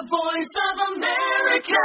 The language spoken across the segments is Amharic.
voice of America.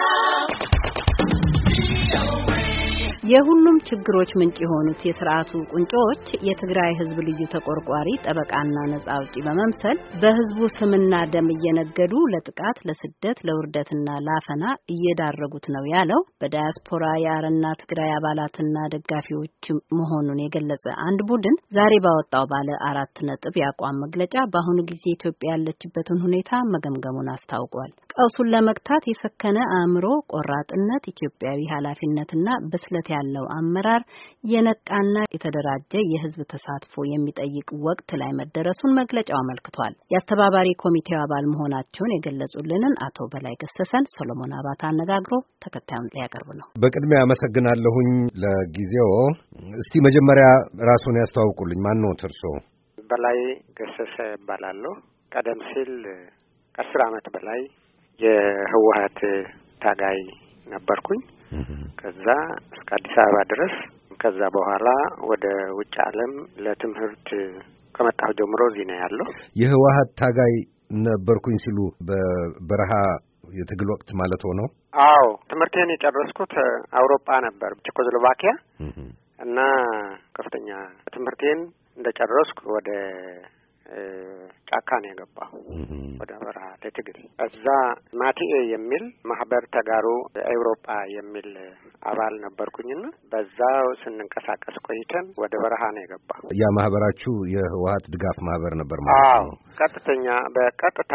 የሁሉም ችግሮች ምንጭ የሆኑት የሥርዓቱ ቁንጮች የትግራይ ሕዝብ ልዩ ተቆርቋሪ ጠበቃና ነጻ አውጪ በመምሰል በሕዝቡ ስምና ደም እየነገዱ ለጥቃት፣ ለስደት፣ ለውርደትና ላፈና እየዳረጉት ነው ያለው በዳያስፖራ የአረና ትግራይ አባላትና ደጋፊዎች መሆኑን የገለጸ አንድ ቡድን ዛሬ ባወጣው ባለ 4 ነጥብ ያቋም መግለጫ በአሁኑ ጊዜ ኢትዮጵያ ያለችበትን ሁኔታ መገምገሙን አስታውቋል። ቀውሱን ለመግታት የሰከነ አእምሮ፣ ቆራጥነት፣ ኢትዮጵያዊ ኃላፊነትና ብስለት ያለው አመራር የነቃና የተደራጀ የህዝብ ተሳትፎ የሚጠይቅ ወቅት ላይ መደረሱን መግለጫው አመልክቷል። የአስተባባሪ ኮሚቴው አባል መሆናቸውን የገለጹልንን አቶ በላይ ገሰሰን ሰሎሞን አባተ አነጋግሮ ተከታዩን ሊያቀርብ ነው። በቅድሚያ አመሰግናለሁኝ ለጊዜው። እስቲ መጀመሪያ ራስዎን ያስተዋውቁልኝ። ማን ነው እርስዎ? በላይ ገሰሰ እባላለሁ። ቀደም ሲል ከ10 ዓመት በላይ የህወሓት ታጋይ ነበርኩኝ። ከዛ እስከ አዲስ አበባ ድረስ፣ ከዛ በኋላ ወደ ውጭ ዓለም ለትምህርት ከመጣሁ ጀምሮ እዚህ ነው ያለው። የህወሓት ታጋይ ነበርኩኝ ሲሉ በበረሃ የትግል ወቅት ማለት ሆነው? አዎ፣ ትምህርቴን የጨረስኩት አውሮፓ ነበር፣ ቼኮስሎቫኪያ እና ከፍተኛ ትምህርቴን እንደጨረስኩ ወደ ጫካ ነው የገባሁ፣ ወደ በረሃ ለትግል። እዛ ማቲኤ የሚል ማህበር ተጋሩ አውሮፓ የሚል አባል ነበርኩኝና በዛው ስንንቀሳቀስ ቆይተን ወደ በረሃ ነው የገባሁ። ያ ማህበራችሁ የህወሓት ድጋፍ ማህበር ነበር ማለት ነው? በቀጥታ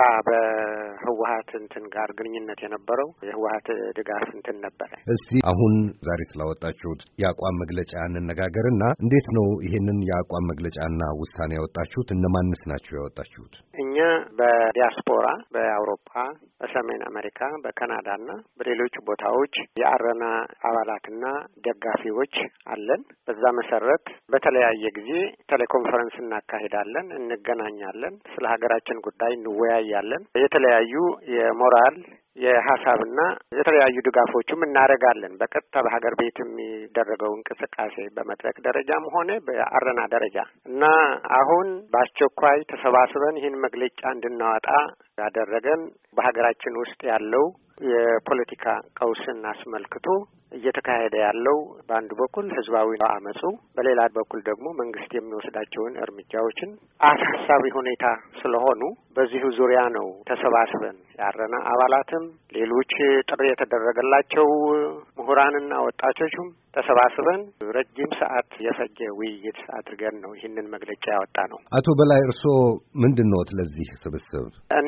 በህወሓት እንትን ጋር ግንኙነት የነበረው የህወሓት ድጋፍ እንትን ነበረ። እስቲ አሁን ዛሬ ስላወጣችሁት የአቋም መግለጫ እንነጋገርና እንዴት ነው ይሄንን የአቋም መግለጫና ውሳኔ ያወጣችሁት? እነማንስ ናችሁ ያወጣችሁት? እኛ በዲያስፖራ በአውሮፓ፣ በሰሜን አሜሪካ፣ በካናዳና በሌሎች ቦታዎች የአረና አባላትና ደጋፊዎች አለን። በዛ መሰረት በተለያየ ጊዜ ቴሌኮንፈረንስ እናካሂዳለን፣ እንገናኛለን፣ ስለ ሀገራችን ጉዳይ እንወያያለን። የተለያዩ የሞራል የሀሳብና የተለያዩ ድጋፎችም እናደርጋለን። በቀጥታ በሀገር ቤት የሚደረገው እንቅስቃሴ በመድረክ ደረጃም ሆነ በአረና ደረጃ እና አሁን በአስቸኳይ ተሰባስበን ይህን መግለጫ እንድናወጣ ያደረገን በሀገራችን ውስጥ ያለው የፖለቲካ ቀውስን አስመልክቶ እየተካሄደ ያለው በአንድ በኩል ህዝባዊ አመጹ፣ በሌላ በኩል ደግሞ መንግስት የሚወስዳቸውን እርምጃዎችን አሳሳቢ ሁኔታ ስለሆኑ በዚሁ ዙሪያ ነው ተሰባስበን ያረና አባላትም ሌሎች ጥሪ የተደረገላቸው ምሁራንና ወጣቶችም ተሰባስበን ረጅም ሰዓት የፈጀ ውይይት አድርገን ነው ይህንን መግለጫ ያወጣ ነው። አቶ በላይ እርስዎ ምንድን ነው ለዚህ ስብስብ? እኔ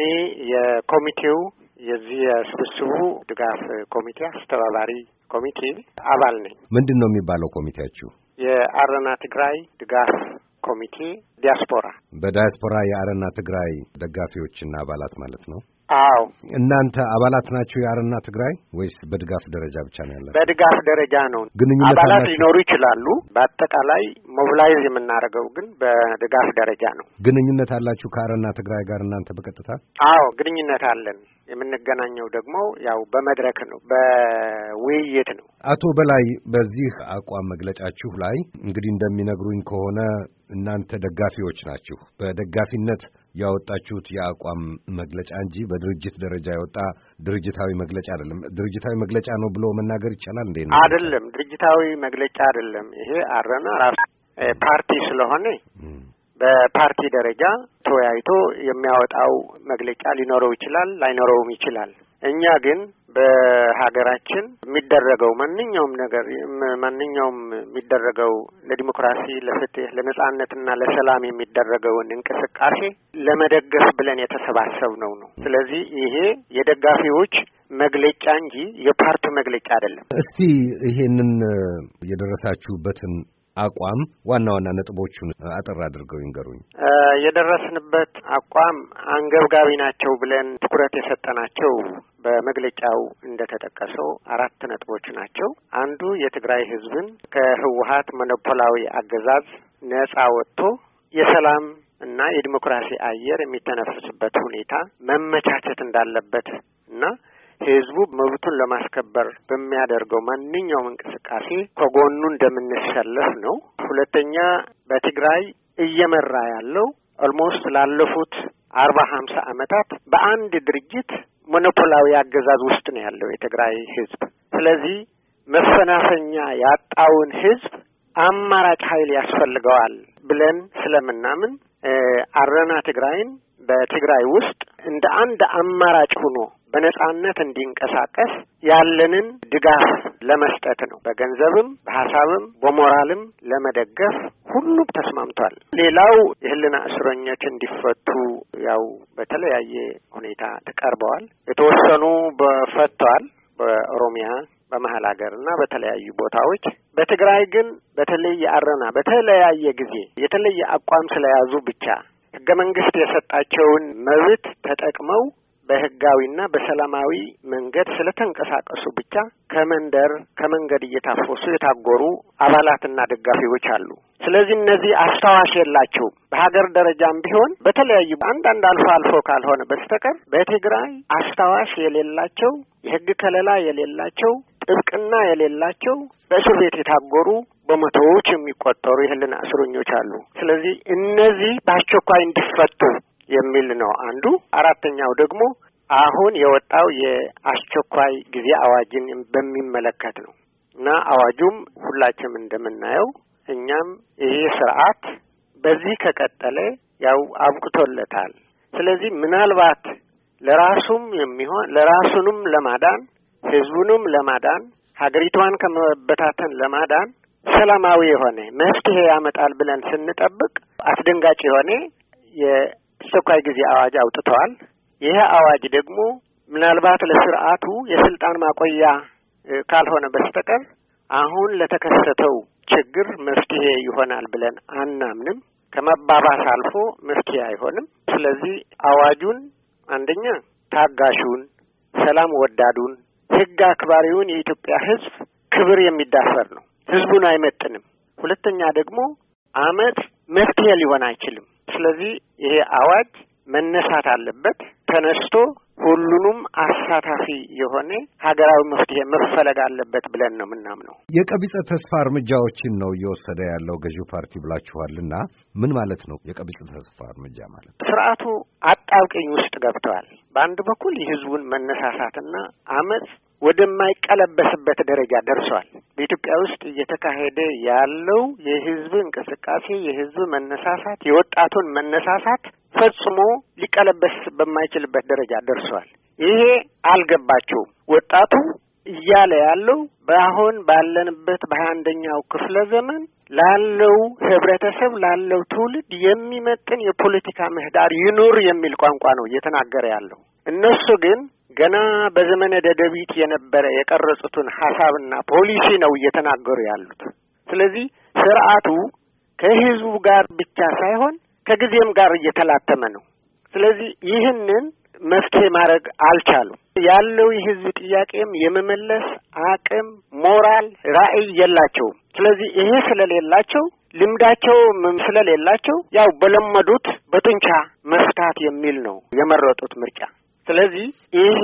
የኮሚቴው የዚህ የስብስቡ ድጋፍ ኮሚቴ አስተባባሪ ኮሚቴ አባል ነኝ። ምንድን ነው የሚባለው ኮሚቴያችሁ? የአረና ትግራይ ድጋፍ ኮሚቴ ዲያስፖራ። በዲያስፖራ የአረና ትግራይ ደጋፊዎችና አባላት ማለት ነው? አዎ። እናንተ አባላት ናችሁ የአረና ትግራይ ወይስ በድጋፍ ደረጃ ብቻ ነው ያላችሁ? በድጋፍ ደረጃ ነው። አባላት ሊኖሩ ይችላሉ። በአጠቃላይ ሞቢላይዝ የምናደርገው ግን በድጋፍ ደረጃ ነው። ግንኙነት አላችሁ ከአረና ትግራይ ጋር እናንተ በቀጥታ? አዎ፣ ግንኙነት አለን። የምንገናኘው ደግሞ ያው በመድረክ ነው፣ በውይይት ነው። አቶ በላይ በዚህ አቋም መግለጫችሁ ላይ እንግዲህ እንደሚነግሩኝ ከሆነ እናንተ ደጋፊዎች ናችሁ። በደጋፊነት ያወጣችሁት የአቋም መግለጫ እንጂ በድርጅት ደረጃ የወጣ ድርጅታዊ መግለጫ አይደለም። ድርጅታዊ መግለጫ ነው ብሎ መናገር ይቻላል እንዴ? አይደለም፣ ድርጅታዊ መግለጫ አይደለም። ይሄ አረና ራሱ ፓርቲ ስለሆነ በፓርቲ ደረጃ ተወያይቶ የሚያወጣው መግለጫ ሊኖረው ይችላል፣ ላይኖረውም ይችላል። እኛ ግን በሀገራችን የሚደረገው ማንኛውም የሚደረገው ለዲሞክራሲ፣ ለፍትህ፣ ለነጻነትና ለሰላም የሚደረገውን እንቅስቃሴ ለመደገፍ ብለን የተሰባሰብነው ነው። ስለዚህ ይሄ የደጋፊዎች መግለጫ እንጂ የፓርቲ መግለጫ አይደለም። እስቲ ይሄንን የደረሳችሁበትን አቋም ዋና ዋና ነጥቦቹን አጠር አድርገው ይንገሩኝ። የደረስንበት አቋም አንገብጋቢ ናቸው ብለን ትኩረት የሰጠናቸው በመግለጫው እንደተጠቀሰው 4 ነጥቦች ናቸው። አንዱ የትግራይ ህዝብን ከህወሓት ሞኖፖላዊ አገዛዝ ነጻ ወጥቶ የሰላም እና የዲሞክራሲ አየር የሚተነፍስበት ሁኔታ መመቻቸት እንዳለበት እና ህዝቡ መብቱን ለማስከበር በሚያደርገው ማንኛውም እንቅስቃሴ ከጎኑ እንደምንሰለፍ ነው። ሁለተኛ በትግራይ እየመራ ያለው ኦልሞስት ላለፉት 40-50 ዓመታት በአንድ ድርጅት ሞኖፖላዊ አገዛዝ ውስጥ ነው ያለው የትግራይ ህዝብ። ስለዚህ መፈናፈኛ ያጣውን ህዝብ አማራጭ ኃይል ያስፈልገዋል ብለን ስለምናምን አረና ትግራይን በትግራይ ውስጥ እንደ አንድ አማራጭ ሆኖ በነጻነት እንዲንቀሳቀስ ያለንን ድጋፍ ለመስጠት ነው። በገንዘብም በሐሳብም በሞራልም ለመደገፍ ሁሉም ተስማምቷል። ሌላው የህልና እስረኞች እንዲፈቱ ያው በተለያየ ሁኔታ ተቀርበዋል። የተወሰኑ በፈተዋል በኦሮሚያ በመሀል ሀገርና በተለያዩ ቦታዎች። በትግራይ ግን በተለይ አረና በተለያየ ጊዜ የተለየ አቋም ስለያዙ ብቻ ህገ መንግስት የሰጣቸውን መብት ተጠቅመው በህጋዊና በሰላማዊ መንገድ ስለተንቀሳቀሱ ብቻ ከመንገድ እየታፈሱ የታጎሩ አባላትና ደጋፊዎች አሉ። ስለዚህ እነዚህ አስታዋሽ የላቸውም። በሀገር ደረጃም ቢሆን በተለያዩ አንዳንድ አልፎ ካልሆነ በስተቀር በትግራይ አስታዋሽ የሌላቸው የህግ ከለላ የሌላቸው ጥብቅና የሌላቸው በእስር ቤት የታጎሩ በመቶዎች የሚቆጠሩ የህልና እስረኞች አሉ። ስለዚህ እነዚህ በአስቸኳይ እንዲፈቱ የሚል ነው አንዱ። አራተኛው ደግሞ አሁን የወጣው የአስቸኳይ ጊዜ አዋጅን በሚመለከት ነው እና አዋጁም ሁላችንም እንደምናየው እኛም ይሄ ስርዓት በዚህ ከቀጠለ ያው አብቅቶለታል። ስለዚህ ምናልባት ለራሱንም ለማዳን ህዝቡንም ለማዳን ሀገሪቷን ከመበታተን ለማዳን ሰላማዊ የሆነ መፍትሄ ያመጣል ብለን ስንጠብቅ አስደንጋጭ የሆነ የአስቸኳይ ጊዜ አዋጅ አውጥተዋል። ይሄ አዋጅ ደግሞ ምናልባት ለስርዓቱ የስልጣን ማቆያ ካልሆነ በስተቀር አሁን ለተከሰተው ችግር መፍትሄ ይሆናል ብለን አናምንም። ከመባባስ አልፎ መፍትሄ አይሆንም። ስለዚህ አዋጁን አንደኛ ታጋሹን፣ ሰላም ወዳዱን፣ ህግ አክባሪውን የኢትዮጵያ ህዝብ ክብር የሚዳፈር ነው። ህዝቡን አይመጥንም። ሁለተኛ ደግሞ አመጽ መፍትሄ ሊሆን አይችልም። ስለዚህ ይሄ አዋጅ መነሳት አለበት። ተነስቶ ሁሉንም አሳታፊ የሆነ ሀገራዊ መፍትሄ መፈለግ አለበት ብለን ነው የምናምነው። የቀቢጸ ተስፋ እርምጃዎችን ነው እየወሰደ ያለው ገዢው ፓርቲ ብላችኋልና ምን ማለት ነው የቀቢጸ ተስፋ እርምጃ ማለት? ስርዓቱ አጣብቂኝ ውስጥ ገብተዋል። በአንድ በኩል የህዝቡን መነሳሳትና አመጽ ወደማይቀለበስበት ደረጃ ደርሷል። በኢትዮጵያ ውስጥ እየተካሄደ ያለው የህዝብ እንቅስቃሴ፣ የህዝብ መነሳሳት፣ የወጣቱን መነሳሳት ፈጽሞ ሊቀለበስ በማይችልበት ደረጃ ደርሷል። ይሄ አልገባቸውም። ወጣቱ እያለ ያለው በአሁን ባለንበት በ21ኛው ክፍለ ዘመን ላለው ህብረተሰብ ላለው ትውልድ የሚመጥን የፖለቲካ ምህዳር ይኑር የሚል ቋንቋ ነው እየተናገረ ያለው። እነሱ ግን ገና በዘመነ ደደቢት የነበረ የቀረጹትን ሐሳብና ፖሊሲ ነው እየተናገሩ ያሉት። ስለዚህ ስርዓቱ ከህዝቡ ጋር ብቻ ሳይሆን ከጊዜም ጋር እየተላተመ ነው። ስለዚህ ይህንን መፍትሄ ማድረግ አልቻሉም። ያለው የህዝብ ጥያቄም የመመለስ አቅም፣ ሞራል፣ ራዕይ የላቸውም። ስለዚህ ይሄ ስለሌላቸው ልምዳቸው ስለሌላቸው ያው በለመዱት በጡንቻ መፍታት የሚል ነው የመረጡት ምርጫ። ስለዚህ ይሄ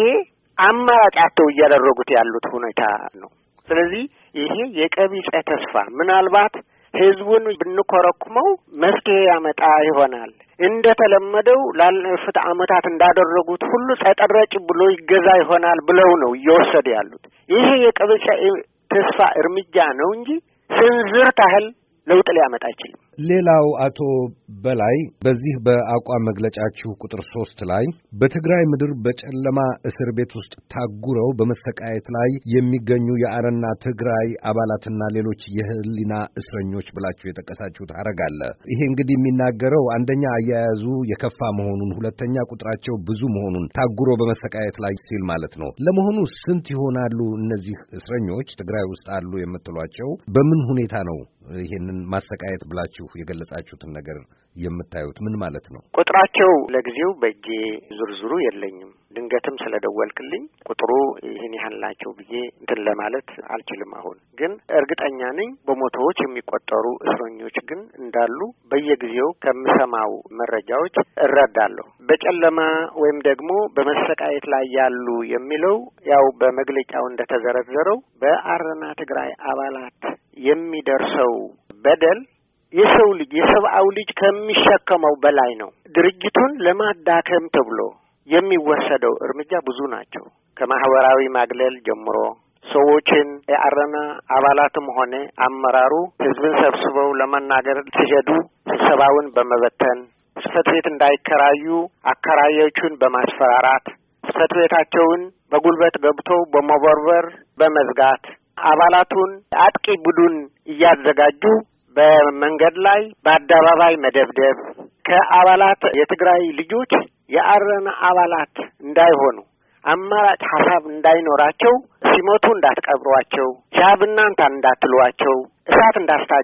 አማራጭ አጥተው እያደረጉት ያሉት ሁኔታ ነው። ስለዚህ ይሄ የቀቢጸ ተስፋ ምናልባት ህዝቡን ብንኮረኩመው መፍትሄ ያመጣ ይሆናል፣ እንደተለመደው ላለፉት ዓመታት እንዳደረጉት ሁሉ ጸጠረጭ ብሎ ይገዛ ይሆናል ብለው ነው እየወሰዱ ያሉት። ይሄ የቀቢጸ ተስፋ እርምጃ ነው እንጂ ስንዝር ታህል ለውጥ ሊያመጣ አይችልም። ሌላው አቶ በላይ በዚህ በአቋም መግለጫችሁ ቁጥር 3 ላይ በትግራይ ምድር በጨለማ እስር ቤት ውስጥ ታጉረው በመሰቃየት ላይ የሚገኙ የአረና ትግራይ አባላትና ሌሎች የህሊና እስረኞች ብላችሁ የጠቀሳችሁት ሐረግ አለ። ይሄ እንግዲህ የሚናገረው አንደኛ አያያዙ የከፋ መሆኑን፣ ሁለተኛ ቁጥራቸው ብዙ መሆኑን ታጉረው በመሰቃየት ላይ ሲል ማለት ነው። ለመሆኑ ስንት ይሆናሉ እነዚህ እስረኞች ትግራይ ውስጥ አሉ የምትሏቸው? በምን ሁኔታ ነው ይሄንን ማሰቃየት ብላችሁ የገለጻችሁትን ነገር የምታዩት ምን ማለት ነው? ቁጥራቸው ለጊዜው በእጄ ዝርዝሩ የለኝም። ድንገትም ስለደወልክልኝ ቁጥሩ ይህን ያህል ናቸው ብዬ እንትን ለማለት አልችልም። አሁን ግን እርግጠኛ ነኝ በመቶዎች የሚቆጠሩ እስረኞች ግን እንዳሉ በየጊዜው ከምሰማው መረጃዎች እረዳለሁ። በጨለማ ወይም ደግሞ በመሰቃየት ላይ ያሉ የሚለው ያው በመግለጫው እንደተዘረዘረው በአረና ትግራይ አባላት የሚደርሰው በደል የሰብአዊ ልጅ ከሚሸከመው በላይ ነው። ድርጅቱን ለማዳከም ተብሎ የሚወሰደው እርምጃ ብዙ ናቸው። ከማህበራዊ ማግለል ጀምሮ ሰዎችን የአረና አባላትም ሆነ አመራሩ ህዝብን ሰብስበው ለመናገር ሲሄዱ ስብሰባውን በመበተን ጽሕፈት ቤት እንዳይከራዩ አከራዮቹን በማስፈራራት ጽሕፈት ቤታቸውን በጉልበት ገብተው በመቦርበር በመዝጋት አባላቱን አጥቂ ቡድን እያዘጋጁ በመንገድ ላይ በአደባባይ መደብደብ ከአባላት የትግራይ ልጆች የአረና አባላት እንዳይሆኑ አማራጭ ሐሳብ እንዳይኖራቸው ሲሞቱ እንዳትቀብሯቸው ሻብናንታ እንዳትሏቸው እሳት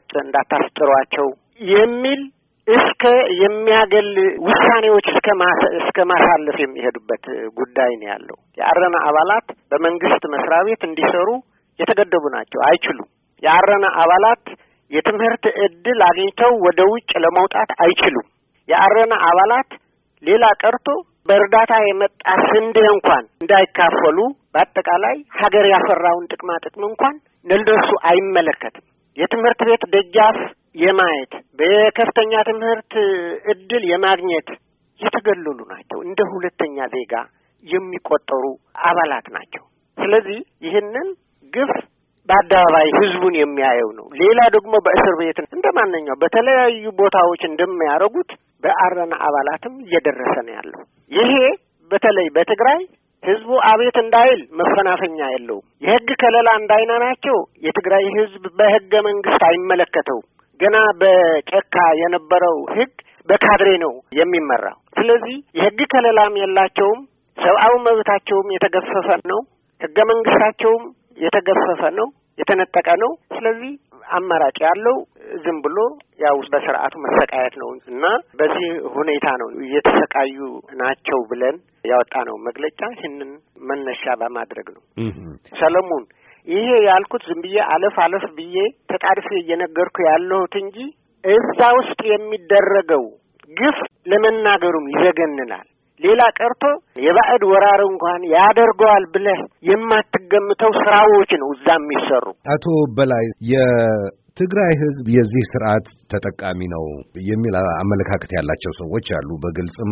እንዳታስጥሯቸው የሚል እስከ የሚያገል ውሳኔዎች እስከ ማሳለፍ የሚሄዱበት ጉዳይ ነው ያለው። የአረና አባላት በመንግስት መስሪያ ቤት እንዲሰሩ የተገደቡ ናቸው፣ አይችሉም። የአረና አባላት የትምህርት ዕድል አግኝተው ወደ ውጭ ለመውጣት አይችሉም። የአረና አባላት ሌላ ቀርቶ በእርዳታ የመጣ ስንዴ እንኳን እንዳይካፈሉ በአጠቃላይ ሀገር ያፈራውን ጥቅማ ጥቅም እንኳን ለነሱ አይመለከትም። የትምህርት ቤት ደጃፍ የማየት በከፍተኛ ትምህርት ዕድል የማግኘት የተገለሉ ናቸው። እንደ ሁለተኛ ዜጋ የሚቆጠሩ አባላት ናቸው። ስለዚህ ይህንን ግፍ በአደባባይ ህዝቡን የሚያየው ነው። ሌላ ደግሞ በእስር ቤት እንደማንኛው በተለያዩ ቦታዎች እንደሚያደርጉት በአረና አባላትም እየደረሰ ነው ያለው። ይሄ በተለይ በትግራይ ህዝቡ አቤት እንዳይል መፈናፈኛ የለውም። የህግ ከለላ እንዳይናናቸው የትግራይ ህዝብ በህገ መንግስት አይመለከተው። ገና በጨካ የነበረው ህግ በካድሬ ነው የሚመራው። ስለዚህ የህግ ከለላም የላቸውም። ሰብአዊ መብታቸውም የተገፈፈ ነው። ህገ መንግስታቸውም የተገፈፈ ነው፣ የተነጠቀ ነው። ስለዚህ አማራጭ ያለው ዝም ብሎ ያው በስርዓቱ መሰቃየት ነው እና በዚህ ሁኔታ ነው እየተሰቃዩ ናቸው ብለን ያወጣነው መግለጫ ይህንን መነሻ በማድረግ ነው። ሰለሞን ይሄ ያልኩት ዝም ብዬ አለፍ ብዬ ተጣድፌ እየነገርኩ ያለሁት እንጂ እዛ ውስጥ የሚደረገው ግፍ ለመናገሩም ይዘገንናል። ሌላ ቀርቶ የባዕድ ወራር እንኳን ያደርገዋል ብለህ የማትገምተው ስራዎች ነው እዛ የሚሰሩ። አቶ በላይ የትግራይ ህዝብ የዚህ ስርዓት ተጠቃሚ ነው የሚል አመለካከት ያላቸው ሰዎች አሉ። በግልጽም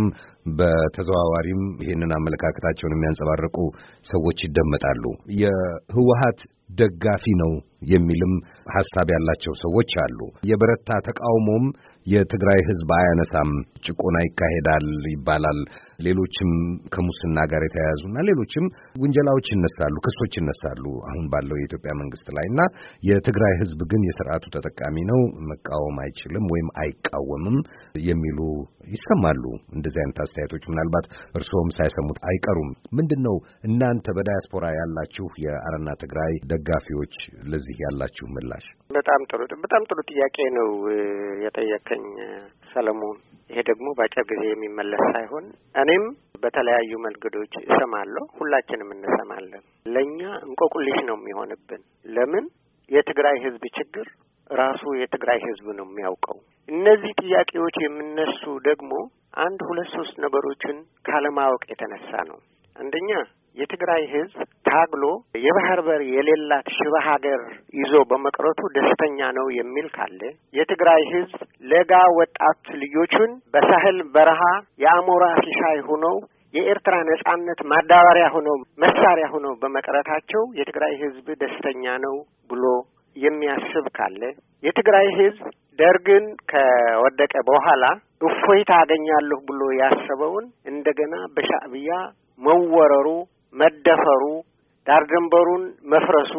በተዘዋዋሪም ይህንን አመለካከታቸውን የሚያንጸባርቁ ሰዎች ይደመጣሉ። የህወሓት ደጋፊ ነው የሚልም ሐሳብ ያላቸው ሰዎች አሉ። የበረታ ተቃውሞም የትግራይ ህዝብ አያነሳም፣ ጭቆና ይካሄዳል ይባላል። ሌሎችም ከሙስና ጋር የተያያዙና ሌሎችም ውንጀላዎች ይነሳሉ፣ ክሶች ይነሳሉ አሁን ባለው የኢትዮጵያ መንግስት ላይና የትግራይ ህዝብ ግን የስርዓቱ ተጠቃሚ ነው፣ መቃወም አይችልም ወይም አይቃወምም የሚሉ ይሰማሉ። እንደዚህ አይነት አስተያየቶች ምናልባት እርስዎም ሳይሰሙት አይቀሩም። ምንድነው እናንተ በዳያስፖራ ያላችሁ የአረና ትግራይ ደጋፊዎች ለዚህ ያላችሁ ምላሽ? በጣም ጥሩ ጥያቄ ነው የጠየቀኝ ሰለሞን። ይሄ ደግሞ በአጭር ጊዜ የሚመለስ ሳይሆን እኔም በተለያዩ መንገዶች እሰማለሁ፣ ሁላችንም እንሰማለን። ለኛ እንቆቅልሽ ነው የሚሆንብን። ለምን የትግራይ ህዝብ ችግር ራሱ የትግራይ ህዝብ ነው የሚያውቀው። እነዚህ ጥያቄዎች የሚነሱ ደግሞ 1 2 3 ነገሮችን ካለማወቅ የተነሳ ነው። አንደኛ የትግራይ ህዝብ ታግሎ የባህር በር የሌላት ሽባ ሀገር ይዞ በመቅረቱ ደስተኛ ነው የሚል ካለ፣ የትግራይ ህዝብ ለጋ ወጣት ልጆቹን በሳህል በረሃ የአሞራ ሲሳይ ሆነው የኤርትራ ነጻነት ማዳበሪያ ሆነው መሳሪያ ሆነው በመቅረታቸው የትግራይ ህዝብ ደስተኛ ነው ብሎ የሚያስብ ካለ፣ የትግራይ ህዝብ ደርግን ከወደቀ በኋላ እፎይታ አገኛለሁ ብሎ ያሰበውን እንደገና በሻዕቢያ መወረሩ፣ መደፈሩ፣ ዳር ድንበሩን መፍረሱ፣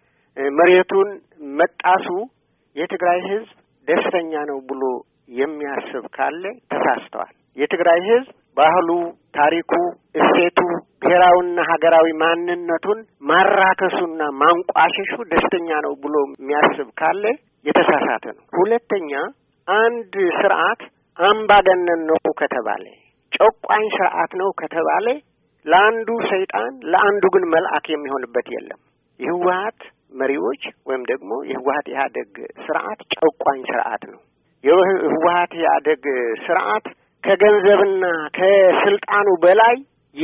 መሬቱን መጣሱ የትግራይ ህዝብ ደስተኛ ነው ብሎ የሚያስብ ካለ ተሳስተዋል። የትግራይ ህዝብ ባህሉ፣ ታሪኩ፣ እሴቱ፣ ብሔራዊና ሀገራዊ ማንነቱን ማራከሱና ማንቋሸሹ ደስተኛ ነው ብሎ የሚያስብ ካለ የተሳሳተ ነው። ሁለተኛ አንድ ስርዓት አምባገነን ነው ከተባለ፣ ጨቋኝ ስርዓት ነው ከተባለ ለአንዱ ሰይጣን ለአንዱ ግን መልአክ የሚሆንበት የለም። የህወሓት መሪዎች ወይም ደግሞ የህወሓት ኢህአዴግ ስርዓት ጨቋኝ ስርዓት ነው። የህወሓት ኢህአዴግ ስርዓት ከገንዘብና ከስልጣኑ በላይ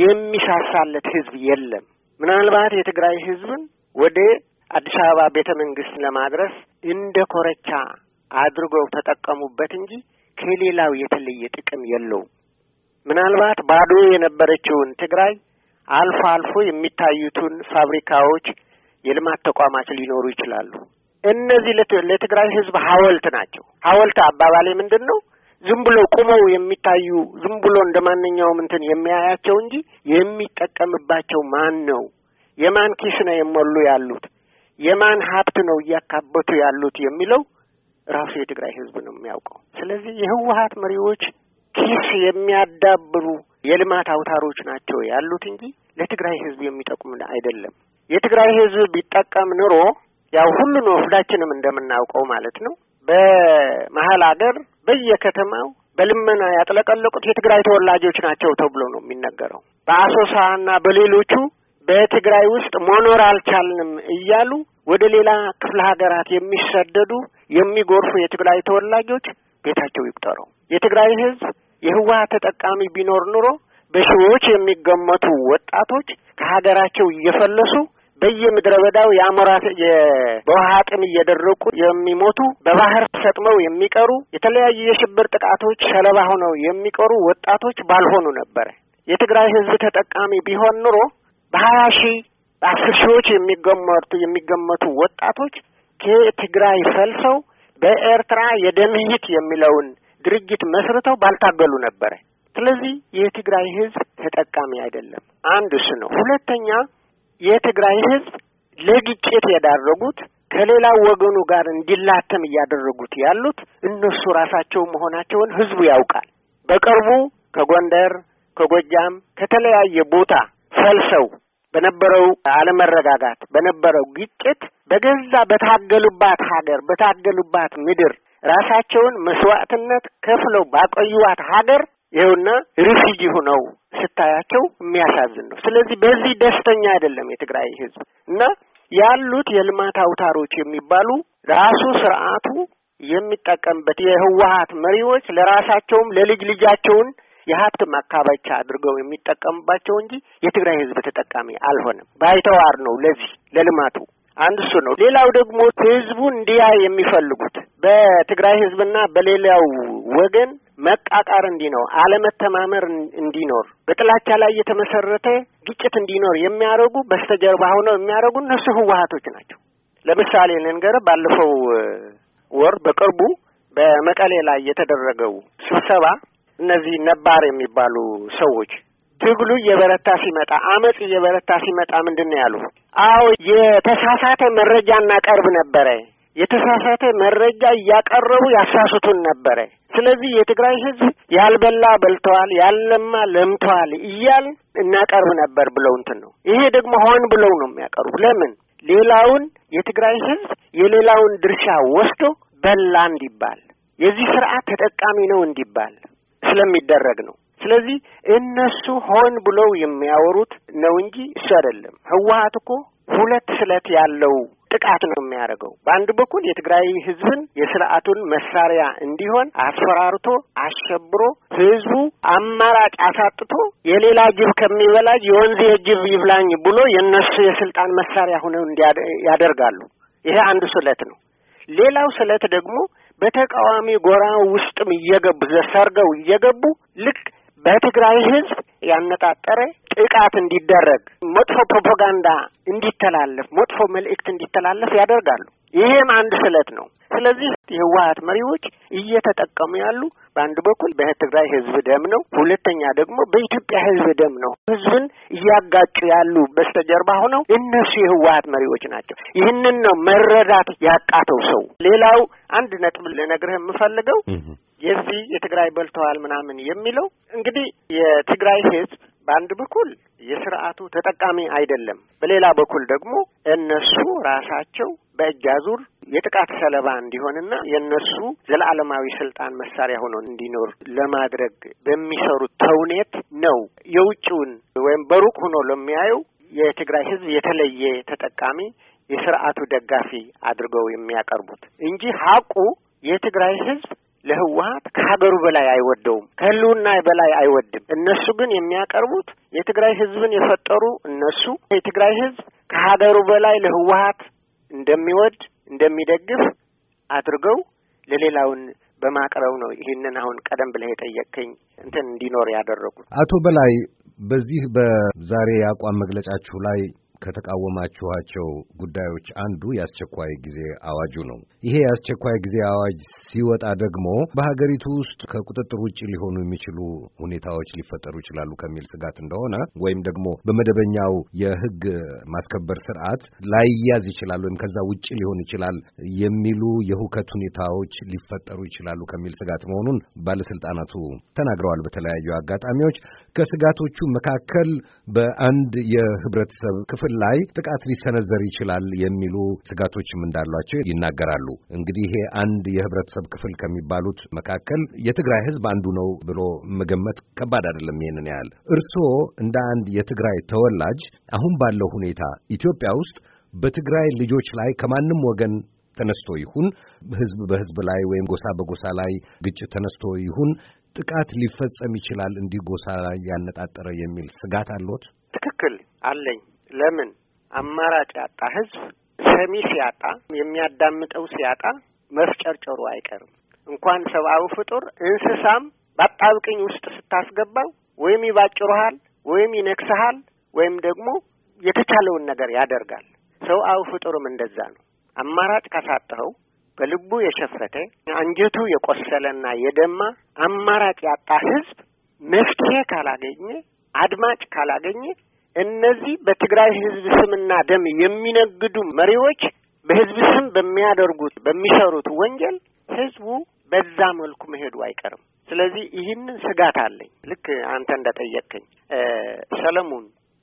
የሚሳሳለት ህዝብ የለም። ምናልባት የትግራይ ህዝብን ወደ አዲስ አበባ ቤተ መንግስት ለማድረስ እንደ ኮረቻ አድርገው ተጠቀሙበት እንጂ ከሌላው የተለየ ጥቅም የለውም። ምናልባት ባዶ የነበረችውን ትግራይ አልፎ አልፎ የሚታዩትን ፋብሪካዎች፣ የልማት ተቋማት ሊኖሩ ይችላሉ። እነዚህ ለትግራይ ህዝብ ሐውልት ናቸው። ሐውልት አባባሌ ምንድነው? ዝም ብሎ ቁመው የሚታዩ ዝም ብሎ እንደማንኛውም እንትን የሚያያቸው እንጂ የሚጠቀምባቸው ማን ነው? የማን ኪስ ነው የሞሉ ያሉት? የማን ሀብት ነው እያካበቱ ያሉት የሚለው ራሱ የትግራይ ህዝብ ነው የሚያውቀው። ስለዚህ የህወሓት መሪዎች ኪስ የሚያዳብሩ የልማት አውታሮች ናቸው ያሉት እንጂ ለትግራይ ህዝብ የሚጠቅሙ አይደለም። የትግራይ ህዝብ ቢጠቀም ኑሮ ያው ሁሉን ወፍዳችንም እንደምናውቀው ማለት ነው በመሀል ሀገር በየከተማው በልመና ያጥለቀለቁት የትግራይ ተወላጆች ናቸው ተብሎ ነው የሚነገረው። በአሶሳና በሌሎቹ በትግራይ ውስጥ መኖር አልቻልንም እያሉ ወደ ሌላ ክፍለ ሀገራት የሚሰደዱ የሚጎርፉ የትግራይ ተወላጆች ቤታቸው ይቁጠሩ። የትግራይ ህዝብ የህወሓት ተጠቃሚ ቢኖር ኑሮ በሺዎች የሚገመቱ ወጣቶች ከሀገራቸው እየፈለሱ በየምድረ በዳው ያሞራት በውሃ ጥም እየደረቁ የሚሞቱ በባህር ሰጥመው የሚቀሩ የተለያዩ የሽብር ጥቃቶች ሰለባ ሆነው የሚቀሩ ወጣቶች ባልሆኑ ነበር። የትግራይ ህዝብ ተጠቃሚ ቢሆን ኑሮ በ20 ሺህ በ10 ሺዎች የሚገመቱ ወጣቶች ከትግራይ ፈልሰው በኤርትራ የደምሂት የሚለውን ድርጅት መስርተው ባልታገሉ ነበር። ስለዚህ የትግራይ ህዝብ ተጠቃሚ አይደለም። አንድ እሱ ነው። ሁለተኛ የትግራይ ህዝብ ለግጭት ያዳረጉት ከሌላው ወገኑ ጋር እንዲላተም ያደረጉት ያሉት እነሱ ራሳቸው መሆናቸውን ህዝቡ ያውቃል። በቅርቡ ከጎንደር፣ ከጎጃም፣ ከተለያየ ቦታ ፈልሰው በነበረው አለመረጋጋት በነበረው ግጭት በገዛ በታገሉባት ሀገር በታገሉባት ምድር ራሳቸውን መስዋዕትነት ከፍለው ባቆዩዋት ሀገር ይኸውና ሪፊጂ ሆነው ስታያቸው የሚያሳዝን ነው። ስለዚህ በዚህ ደስተኛ አይደለም የትግራይ ህዝብ እና ያሉት የልማት አውታሮች የሚባሉ ራሱ ስርዓቱ የሚጠቀምበት የህወሓት መሪዎች ለራሳቸውም ለልጅ ልጃቸውን የሀብት ማካበቻ አድርገው የሚጠቀምባቸው እንጂ የትግራይ ህዝብ ተጠቃሚ አልሆነም። ባይተዋር ነው ለዚህ ለልማቱ። አንድ እሱ ነው። ሌላው ደግሞ ህዝቡ እንዲያ የሚፈልጉት በትግራይ ህዝብና በሌላው ወገን መቃቃር እንዲኖር፣ አለመተማመር እንዲኖር፣ በጥላቻ ላይ የተመሰረተ ግጭት እንዲኖር የሚያደርጉ በስተጀርባ ሆነው የሚያደርጉ እነሱ ህወሓቶች ናቸው። ለምሳሌ ልንገርህ፣ ባለፈው ወር በቅርቡ በመቀሌ ላይ የተደረገው ስብሰባ እነዚህ ነባር የሚባሉ ሰዎች ትግሉ እየበረታ ሲመጣ አመጽ እየበረታ ሲመጣ ምንድነው ያሉ? አዎ የተሳሳተ መረጃ እናቀርብ ነበረ። የተሳሳተ መረጃ እያቀረቡ ያሳሱቱን ነበረ። ስለዚህ የትግራይ ህዝብ ያልበላ በልተዋል፣ ያልለማ ለምተዋል እያል እናቀርብ ነበር ብለው እንትን ነው። ይሄ ደግሞ ሆን ብለው ነው የሚያቀርቡ። ለምን? ሌላውን የትግራይ ህዝብ የሌላውን ድርሻ ወስዶ በላ እንዲባል፣ የዚህ ስርዓት ተጠቃሚ ነው እንዲባል ስለሚደረግ ነው። ስለዚህ እነሱ ሆን ብለው የሚያወሩት ነው እንጂ እሱ አይደለም። ህወሓት እኮ ሁለት ስለት ያለው ጥቃት ነው የሚያደርገው። በአንድ በኩል የትግራይ ህዝብን የስርዓቱን መሳሪያ እንዲሆን አስፈራርቶ አሸብሮ ህዝቡ አማራጭ አሳጥቶ የሌላ ጅብ ከሚበላ የወንዝ የጅብ ይብላኝ ብሎ የነሱ የስልጣን መሳሪያ ሆነው ያደርጋሉ። ይሄ አንዱ ስለት ነው። ሌላው ስለት ደግሞ በተቃዋሚ ጎራ ውስጥም እየገቡ ሰርገው እየገቡ ልክ በትግራይ ህዝብ ያነጣጠረ ጥቃት እንዲደረግ፣ መጥፎ ፕሮፓጋንዳ እንዲተላለፍ፣ መጥፎ መልእክት እንዲተላለፍ ያደርጋሉ። ይሄም አንድ ስለት ነው። ስለዚህ የህወሓት መሪዎች እየተጠቀሙ ያሉ በአንድ በኩል በትግራይ ህዝብ ደም ነው፣ ሁለተኛ ደግሞ በኢትዮጵያ ህዝብ ደም ነው። ህዝብን እያጋጩ ያሉ በስተጀርባ ሆነው እነሱ የህወሓት መሪዎች ናቸው። ይህንን ነው መረዳት ያቃተው ሰው። ሌላው አንድ ነጥብ ልነግርህ የምፈልገው የዚህ የትግራይ በልተዋል ምናምን የሚለው እንግዲህ የትግራይ ህዝብ በአንድ በኩል የስርዓቱ ተጠቃሚ አይደለም፣ በሌላ በኩል ደግሞ እነሱ ራሳቸው በእጅ አዙር የጥቃት ሰለባ እንዲሆንና የእነሱ ዘላለማዊ ስልጣን መሳሪያ ሆኖ እንዲኖር ለማድረግ በሚሰሩት ተውኔት ነው የውጭውን ወይም በሩቅ ሆኖ ለሚያየው የትግራይ ህዝብ የተለየ ተጠቃሚ የስርዓቱ ደጋፊ አድርገው የሚያቀርቡት እንጂ ሀቁ የትግራይ ህዝብ ለህወሓት ከሀገሩ በላይ አይወደውም፣ ከህልውና በላይ አይወድም። እነሱ ግን የሚያቀርቡት የትግራይ ህዝብን የፈጠሩ እነሱ የትግራይ ህዝብ ከሀገሩ በላይ ለህወሓት እንደሚወድ እንደሚደግፍ አድርገው ለሌላውን በማቅረብ ነው ይህንን አሁን ቀደም ብለህ የጠየቅከኝ እንትን እንዲኖር ያደረጉት። አቶ በላይ በዚህ በዛሬ የአቋም መግለጫችሁ ላይ ከተቃወማችኋቸው ጉዳዮች አንዱ የአስቸኳይ ጊዜ አዋጁ ነው። ይሄ የአስቸኳይ ጊዜ አዋጅ ሲወጣ ደግሞ በሀገሪቱ ውስጥ ከቁጥጥር ውጭ ሊሆኑ የሚችሉ ሁኔታዎች ሊፈጠሩ ይችላሉ ከሚል ስጋት እንደሆነ ወይም ደግሞ በመደበኛው የሕግ ማስከበር ስርዓት ላይያዝ ይችላል ወይም ከዛ ውጭ ሊሆን ይችላል የሚሉ የሁከት ሁኔታዎች ሊፈጠሩ ይችላሉ ከሚል ስጋት መሆኑን ባለስልጣናቱ ተናግረዋል በተለያዩ አጋጣሚዎች። ከስጋቶቹ መካከል በአንድ የህብረተሰብ ክፍል ላይ ጥቃት ሊሰነዘር ይችላል የሚሉ ስጋቶችም እንዳሏቸው ይናገራሉ። እንግዲህ ይሄ አንድ የህብረተሰብ ክፍል ከሚባሉት መካከል የትግራይ ህዝብ አንዱ ነው ብሎ መገመት ከባድ አይደለም። ይሄንን ያህል እርስዎ እንደ አንድ የትግራይ ተወላጅ አሁን ባለው ሁኔታ ኢትዮጵያ ውስጥ በትግራይ ልጆች ላይ ከማንም ወገን ተነስቶ ይሁን ህዝብ በህዝብ ላይ ወይም ጎሳ በጎሳ ላይ ግጭት ተነስቶ ይሁን ጥቃት ሊፈጸም ይችላል እንዲህ ጎሳ ላይ ያነጣጠረ የሚል ስጋት አለዎት? ትክክል አለኝ። ለምን አማራጭ ያጣ ህዝብ ሰሚ ሲያጣ የሚያዳምጠው ሲያጣ መፍጨርጨሩ አይቀርም። እንኳን ሰብአዊ ፍጡር እንስሳም በአጣብቅኝ ውስጥ ስታስገባው ወይም ይባጭሩሃል ወይም ይነክስሃል ወይም ደግሞ የተቻለውን ነገር ያደርጋል። ሰብአዊ ፍጡርም እንደዛ ነው። አማራጭ ካሳጣኸው በልቡ የሸፈተ አንጀቱ የቆሰለና የደማ አማራጭ ያጣ ህዝብ መፍትሄ ካላገኘ አድማጭ ካላገኘ እነዚህ በትግራይ ህዝብ ስምና ደም የሚነግዱ መሪዎች በህዝብ ስም በሚያደርጉት በሚሰሩት ወንጀል ህዝቡ በዛ መልኩ መሄዱ አይቀርም። ስለዚህ ይህንን ስጋት አለኝ። ልክ አንተ እንደጠየቅከኝ ሰለሞን፣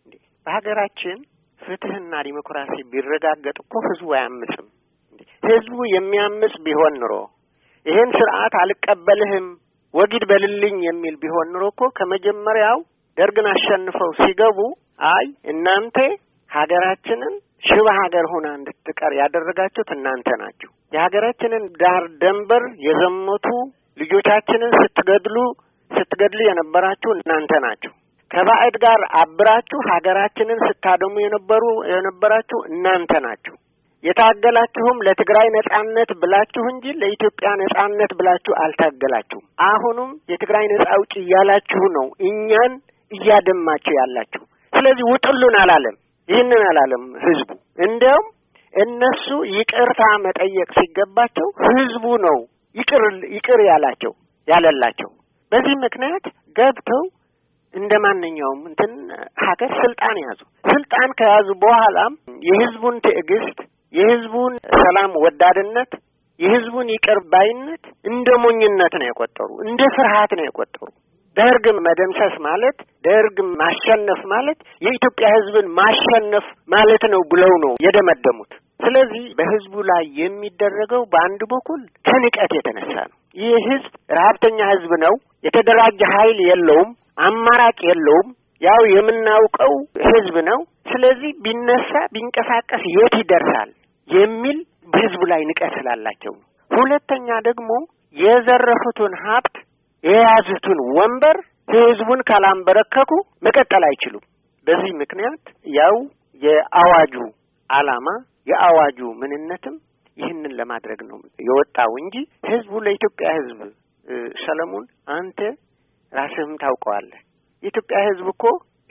በሀገራችን ፍትህና ዲሞክራሲ ቢረጋገጥ እኮ ህዝቡ አያምጽም። ህዝቡ የሚያምጽ ቢሆን ኑሮ ይሄን ስርዓት አልቀበልህም ወግድ በልልኝ የሚል ቢሆን ኑሮ እኮ ከመጀመሪያው ደርግን አሸንፈው ሲገቡ አይ እናንተ ሀገራችንን ሽባ ሀገር ሆና እንድትቀር ያደረጋችሁት እናንተ ናችሁ፣ የሀገራችንን ዳር ደንበር የዘመቱ ልጆቻችንን ስትገድሉ የነበራችሁ እናንተ ናችሁ፣ ከባዕድ ጋር አብራችሁ ሀገራችንን ስታደሙ የነበራችሁ እናንተ ናችሁ፣ የታገላችሁም ለትግራይ ነጻነት ብላችሁ እንጂ ለኢትዮጵያ ነጻነት ብላችሁ አልታገላችሁም። አሁንም የትግራይ ነጻ አውጪ እያላችሁ ነው እኛን እያደማችሁ ያላችሁ። ስለዚህ ውጥሉን አላለም፣ ይህንን አላለም ህዝቡ። እንዲያውም እነሱ ይቅርታ መጠየቅ ሲገባቸው ህዝቡ ነው ይቅር ያለላቸው። በዚህ ምክንያት ገብተው እንደማንኛውም እንትን ሀገር ስልጣን ያዙ። ስልጣን ከያዙ በኋላም የህዝቡን ትዕግስት፣ የህዝቡን ሰላም ወዳድነት፣ የህዝቡን ይቅር ባይነት እንደ ሞኝነት ነው የቆጠሩ፣ እንደ ፍርሃት ነው የቆጠሩ። ደርግ መደምሰስ ማለት ደርግ ማሸነፍ ማለት የኢትዮጵያ ህዝብን ማሸነፍ ማለት ነው ብለው ነው የደመደሙት። ስለዚህ በህዝቡ ላይ የሚደረገው በአንድ በኩል ከንቀት የተነሳ ነው። ይህ ህዝብ ረሀብተኛ ህዝብ ነው፣ የተደራጀ ኃይል የለውም፣ አማራጭ የለውም፣ ያው የምናውቀው ህዝብ ነው። ስለዚህ ቢነሳ ቢንቀሳቀስ የት ይደርሳል የሚል በህዝቡ ላይ ንቀት ስላላቸው ነው። ሁለተኛ ደግሞ የዘረፉትን ሀብት የያዙትን ወንበር ህዝቡን ካላንበረከኩ መቀጠል አይችሉም። በዚህ ምክንያት ያው የአዋጁ ዓላማ የአዋጁ ምንነትም ይህንን ለማድረግ ነው የወጣው እንጂ ህዝቡ ለኢትዮጵያ ህዝብ ሰለሞን አንተ ራስህም ታውቀዋለህ። የኢትዮጵያ ህዝብ እኮ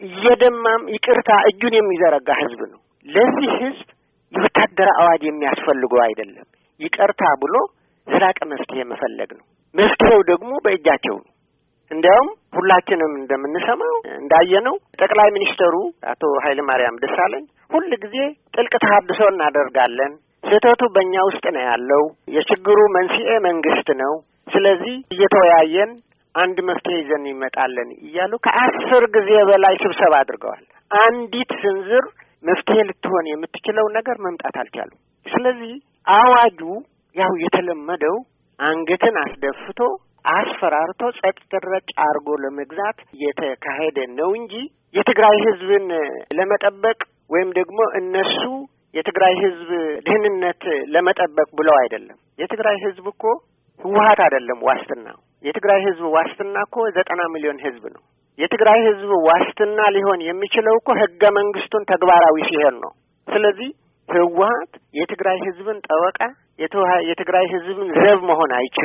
እየደማም ይቅርታ እጁን የሚዘረጋ ህዝብ ነው። ለዚህ ህዝብ የወታደር አዋጅ የሚያስፈልገው አይደለም። ይቅርታ ብሎ ዘላቂ መፍትሄ መፈለግ ነው። መፍትሄው ደግሞ በእጃቸው ነው። እንዲያውም ሁላችንም እንደምንሰማው እንዳየነው ጠቅላይ ሚኒስትሩ አቶ ኃይለ ማርያም ደሳለኝ ሁሉ ጊዜ ጥልቅ ተሐድሶ እናደርጋለን፣ ስህተቱ በእኛ ውስጥ ነው ያለው፣ የችግሩ መንስኤ መንግስት ነው፣ ስለዚህ እየተወያየን አንድ መፍትሄ ይዘን ይመጣለን እያሉ ከ10 ጊዜ በላይ ስብሰባ አድርገዋል። አንዲት ስንዝር መፍትሄ ልትሆን የምትችለው ነገር መምጣት አልቻሉም። ስለዚህ አዋጁ ያው የተለመደው አንገትን አስደፍቶ አስፈራርቶ ጸጥ ረጭ አርጎ ለመግዛት የተካሄደ ነው እንጂ የትግራይ ህዝብን ለመጠበቅ ወይም ደግሞ እነሱ የትግራይ ህዝብ ደህንነት ለመጠበቅ ብለው አይደለም። የትግራይ ህዝብ እኮ ህወሓት አይደለም ዋስትናው። የትግራይ ህዝብ ዋስትና እኮ 90 ሚሊዮን ህዝብ ነው። የትግራይ ህዝብ ዋስትና ሊሆን የሚችለው እኮ ህገ መንግስቱን ተግባራዊ ሲሆን ነው። ስለዚህ ህወሓት የትግራይ ህዝብን ጠበቃ የትግራይ ህዝብን ዘብ መሆን አይችሉም።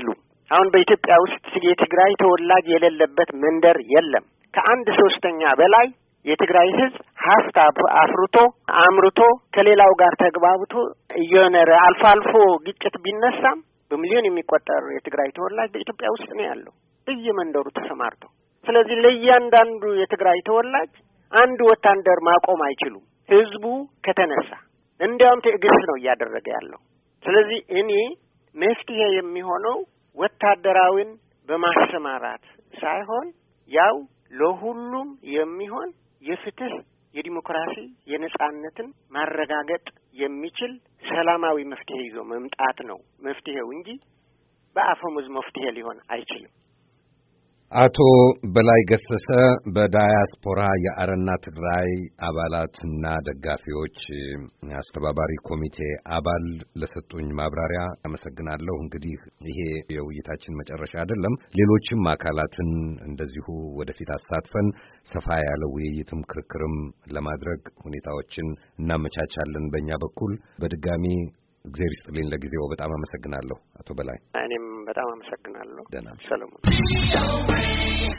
አሁን በኢትዮጵያ ውስጥ የትግራይ ተወላጅ የሌለበት መንደር የለም። ከአንድ ሶስተኛ በላይ የትግራይ ህዝብ ሀብት አፍርቶ አምርቶ ከሌላው ጋር ተግባብቶ እየኖረ አልፎ አልፎ ግጭት ቢነሳም በሚሊዮን የሚቆጠር የትግራይ ተወላጅ በኢትዮጵያ ውስጥ ነው ያለው በየመንደሩ ተሰማርቶ። ስለዚህ ለእያንዳንዱ የትግራይ ተወላጅ አንድ ወታደር ማቆም አይችሉም ህዝቡ ከተነሳ። እንዲያውም ትዕግስት ነው እያደረገ ያለው። ስለዚህ እኔ መፍትሄ የሚሆነው ወታደራዊን በማሰማራት ሳይሆን ያው ለሁሉም የሚሆን የፍትህ፣ የዲሞክራሲ፣ የነጻነትን ማረጋገጥ የሚችል ሰላማዊ መፍትሄ ይዞ መምጣት ነው መፍትሄው እንጂ በአፈሙዝ መፍትሄ ሊሆን አይችልም። አቶ በላይ ገሰሰ በዳያስፖራ የአረና ትግራይ አባላትና ደጋፊዎች አስተባባሪ ኮሚቴ አባል ለሰጡኝ ማብራሪያ አመሰግናለሁ። እንግዲህ ይሄ የውይይታችን መጨረሻ አይደለም። ሌሎችም አካላትን እንደዚሁ ወደፊት አሳትፈን ሰፋ ያለ ውይይትም ክርክርም ለማድረግ ሁኔታዎችን እናመቻቻለን። በእኛ በኩል በድጋሚ እግዚአብሔር ይስጥልኝ። ለጊዜው በጣም አመሰግናለሁ አቶ በላይ። እኔም በጣም አመሰግናለሁ ደህና ሰለሞን።